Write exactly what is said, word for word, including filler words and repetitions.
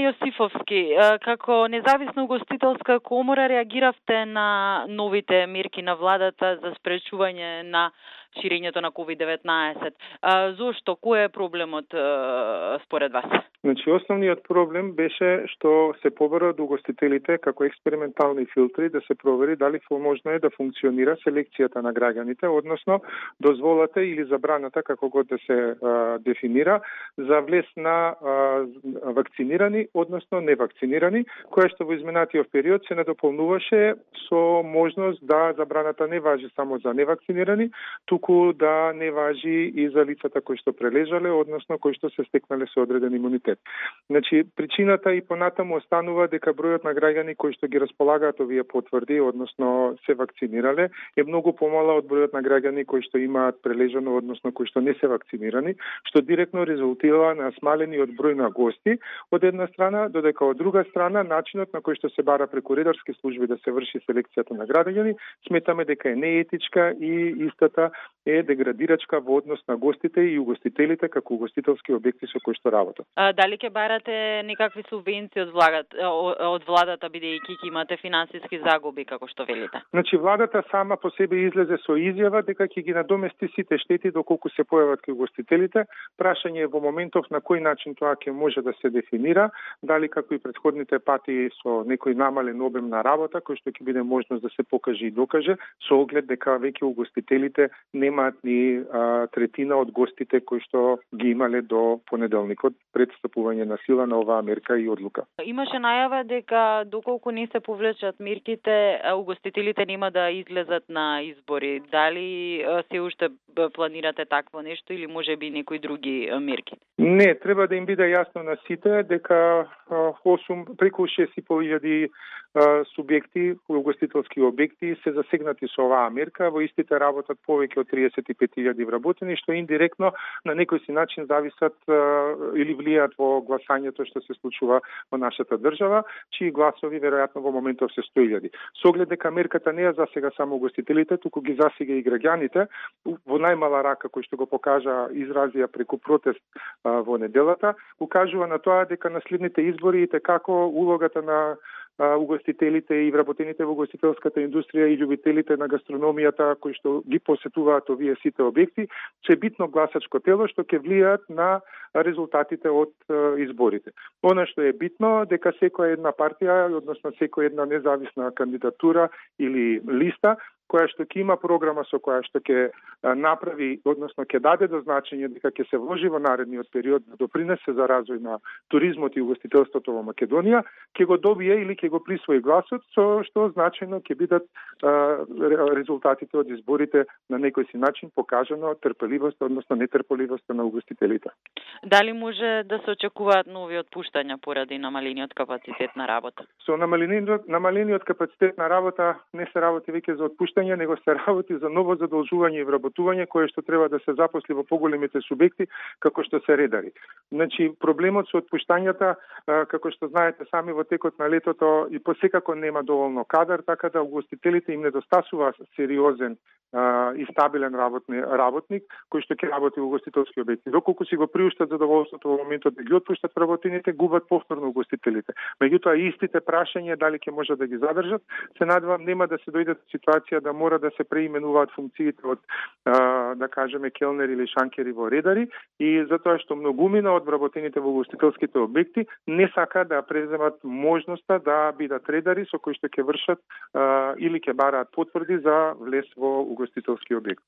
Јосифовски, како независна угостителска комора реагиравте на новите мерки на владата за спречување на ширењето на ковид деветнаесет. Зошто? Кој е проблемот според вас? Значи, основниот проблем беше што се побара од угостителите како експериментални филтри да се провери дали можно е да функционира селекцијата на граѓаните, односно дозволата или забраната, како го да се а, дефинира, за влез на а, вакцинирани, односно невакцинирани, која што во изминатиот период се надополнуваше со можност да забраната не важи само за невакцинирани, туку да не важи и за лицата кои што прележале, односно кои што се стекнале со одреден имунитет. Значи, причината и понатаму останува дека бројот на граѓани кои што ги располагаат овие потврди, односно се вакцинирале, е многу помала од бројот на граѓани кои што имаат прележано, односно кои што не се вакцинирани, што директно резултира на смалениот број на гости од една страна, додека од друга страна начинот на кој што се бара преку редарски служби да се врши селекцијата на граѓани, сметаме дека е неетичка и истата е деградирачка во однос на гостите и угостителите како угостителски објекти со кои што работат. А, дали ќе барате некакви субвенции од владата, од владата бидејќи ќе имате финансиски загуби како што велите? Значи владата сама по себе излезе со изјава дека ќе ги надомести сите штети доколку се појават кај угостителите. Прашање е во моментов на кој начин тоа ќе може да се дефинира, дали како и претходните пати со некој намален обем на работа кој што ќе биде можност да се покаже и докаже со оглед дека веќе угостителите немаат ни а, третина од гостите кои што ги имале до понеделникот пред стапување на сила на оваа мерка и одлука. Имаше најава дека доколку не се повлечат мерките, угостителите нема да излезат на избори. Дали се уште планирате такво нешто или можеби некои други мерки? Не, треба да им биде јасно на сите дека осум преку шест и пол илјади субјекти, угостителски објекти се засегнати со оваа мерка, во истите работат повеќе од триесет и пет илјади вработени, што индиректно на некој си начин зависат или влијаат во гласањето што се случува во нашата држава, чии гласови веројатно во моментов се сто илјади. Со оглед дека мерката не ја засега само угостителите, туку ги засега и граѓаните, во најмала рака кој што го покажа изразија преку протест а, во неделата, укажува на тоа дека на следните избори и како улогата на угостителите и вработените во угостителската индустрија и љубителите на гастрономијата кои што ги посетуваат овие сите објекти, се битно гласачко тело што ќе влијаат на резултатите од изборите. Она што е битно дека секоја една партија, односно секоја една независна кандидатура или листа која што ќе има програма со која што ќе направи, односно ќе даде до значење дека ќе се вложи во наредниот период да допринесе за развој на туризмот и угостителството во Македонија, ќе го добие или ќе го присвои гласот, со што значајно ќе бидат а, резултатите од изборите на некој си начин покажано трпеливост, односно нетрпеливост на угостителите. Дали може да се очекуваат нови отпуштања поради намалениот капацитет на работа? Со намалениот, намалениот капацитет на работа не се работи веќе за отпуштање, него се работи за ново задолжување и вработување кое што треба да се запосли во поголемите субјекти како што се редари. Значи проблемот со отпуштањата, како што знаете сами во текот на летото и посекако нема доволно кадар, така да угостителите им недостасува сериозен а, и стабилен работни, работник кој што ќе работи во угостителски објекти. Доколку си го приуштат задоволството во моментот да ги отпуштат вработените, губат повторно угостителите. Меѓутоа истите прашања дали ќе може да ги задржат, се надевам нема да се дојде до ситуација да мора да се преименуваат функциите од а, да кажеме келнери или шанкери во редари и затоа што многумина од вработените во угостителските објекти не сака да преземат можноста да бидат редари со кои што ќе вршат а, или ќе бараат потврди за влез во угостителски објект.